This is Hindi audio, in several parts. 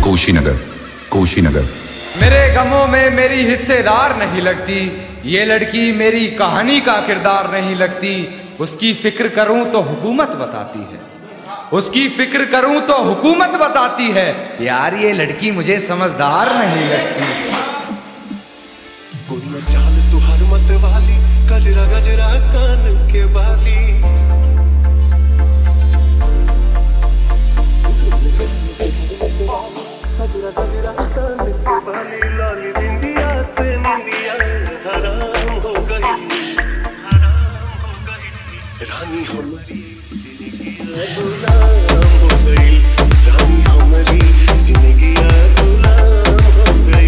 कुशीनगर, कुशीनगर। मेरे गमों में मेरी हिस्सेदार नहीं लगती, ये लड़की मेरी कहानी का किरदार नहीं लगती। उसकी फिक्र करूं तो हुकूमत बताती है, उसकी फिक्र करूं तो हुकूमत बताती है। यार ये लड़की मुझे समझदार नहीं लगती। चाल तुहार मत वाली, गजरा गजरा कान के बाली, गजरा गजरा कान के बाली, लाली बिंदिया से निंदिया हराम हो गई, रानी हमारी जिंदगी गुलाम हो गई, रानी हमारी जिंदगी गुलाम हो गई।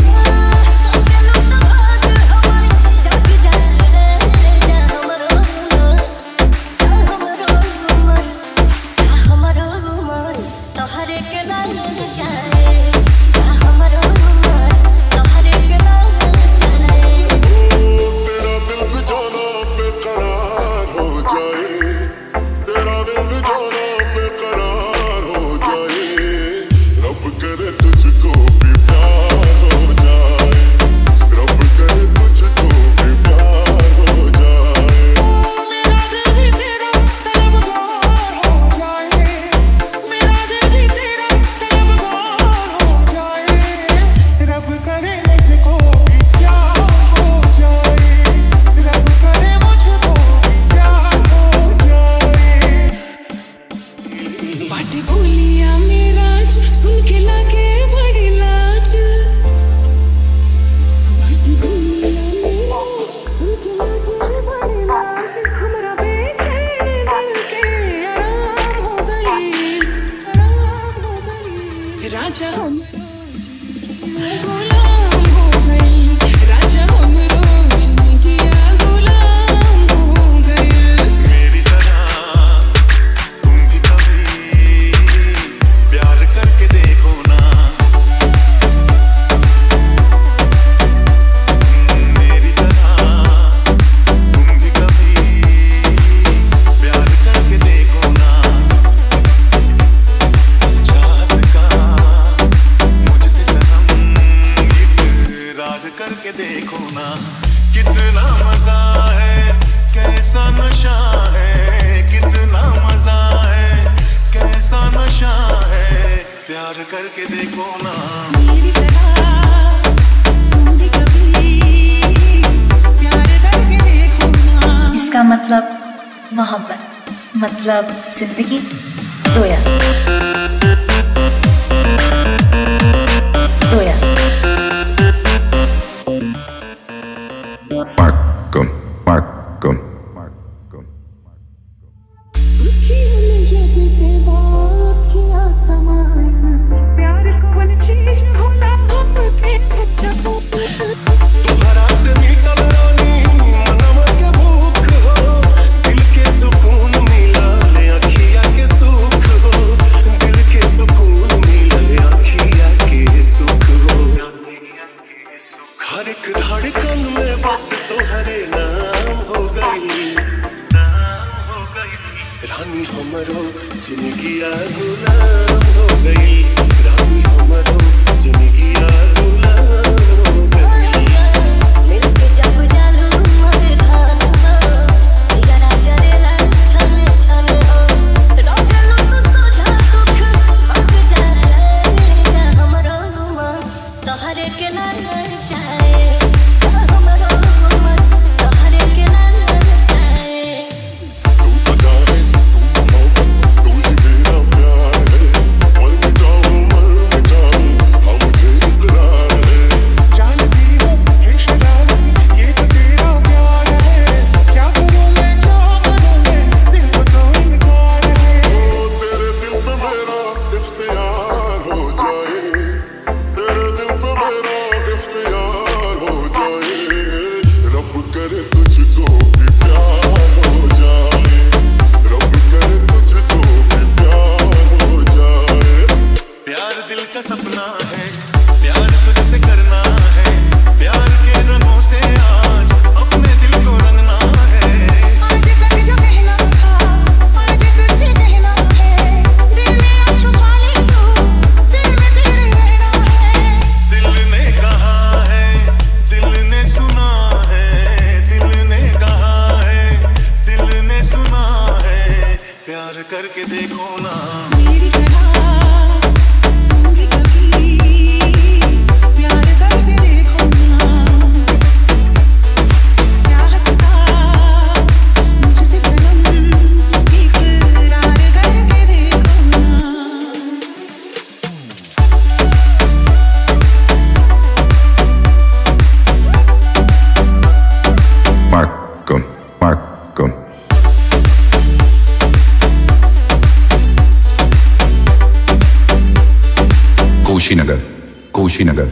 मतलब मोहब्बत, मतलब जिंदगी। सोया सोया Markham, Markham, Markham. हर एक धड़कन में बस तुम्हारे नाम हो गई, नाम हो गई, रानी हमरो जिंदगी गुलाम हो गई, रानी हमरो जिंदगी गुलाम हो गई। मिलके जब जालू मर धान हो, जिगरा जरेला छन छन हो, रोकलो तो सोझा दुख भाग जा हमरो मन तोहरे के लाल जाए। तेरे कुशीनगर, कुशीनगर।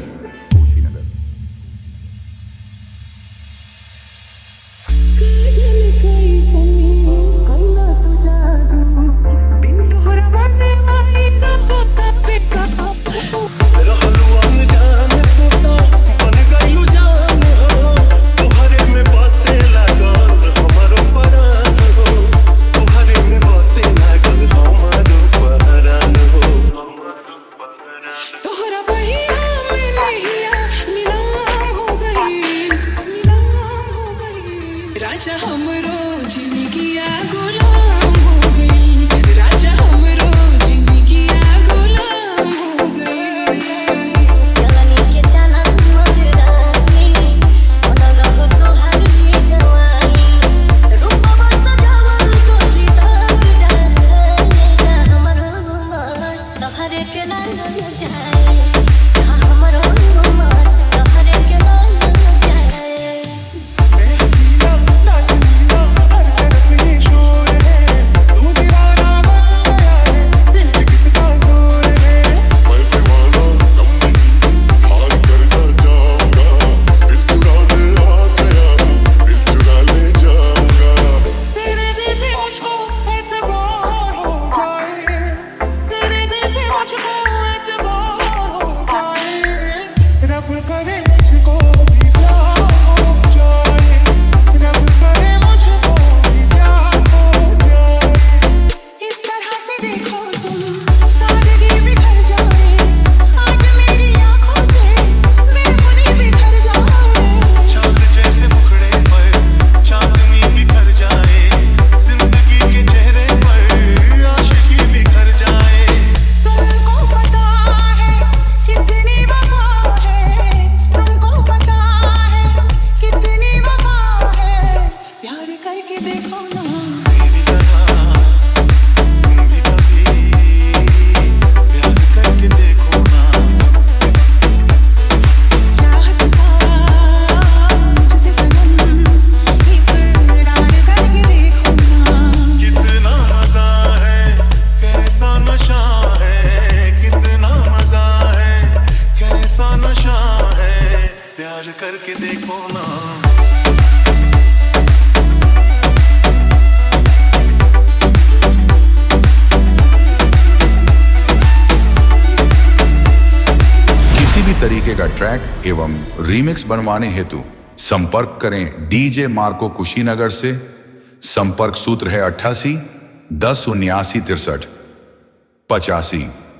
राजा हमरो जिंदगिया गुलाम हो गई, राजा हमरो जिंदगिया गुलाम हो गई। चलनी के चलन मगरानी ओना रहो तोहर ये जवानी, रूपवा सजावल गोली तक जाने जा हमरो मन तोहरे के लाल जाए, जा हमरो मन तोहरे के लाल जाए। प्यार करके देखो ना। किसी भी तरीके का ट्रैक एवं रीमिक्स बनवाने हेतु संपर्क करें डीजे मार्को कुशीनगर से। संपर्क सूत्र है 88 10 79 63 85।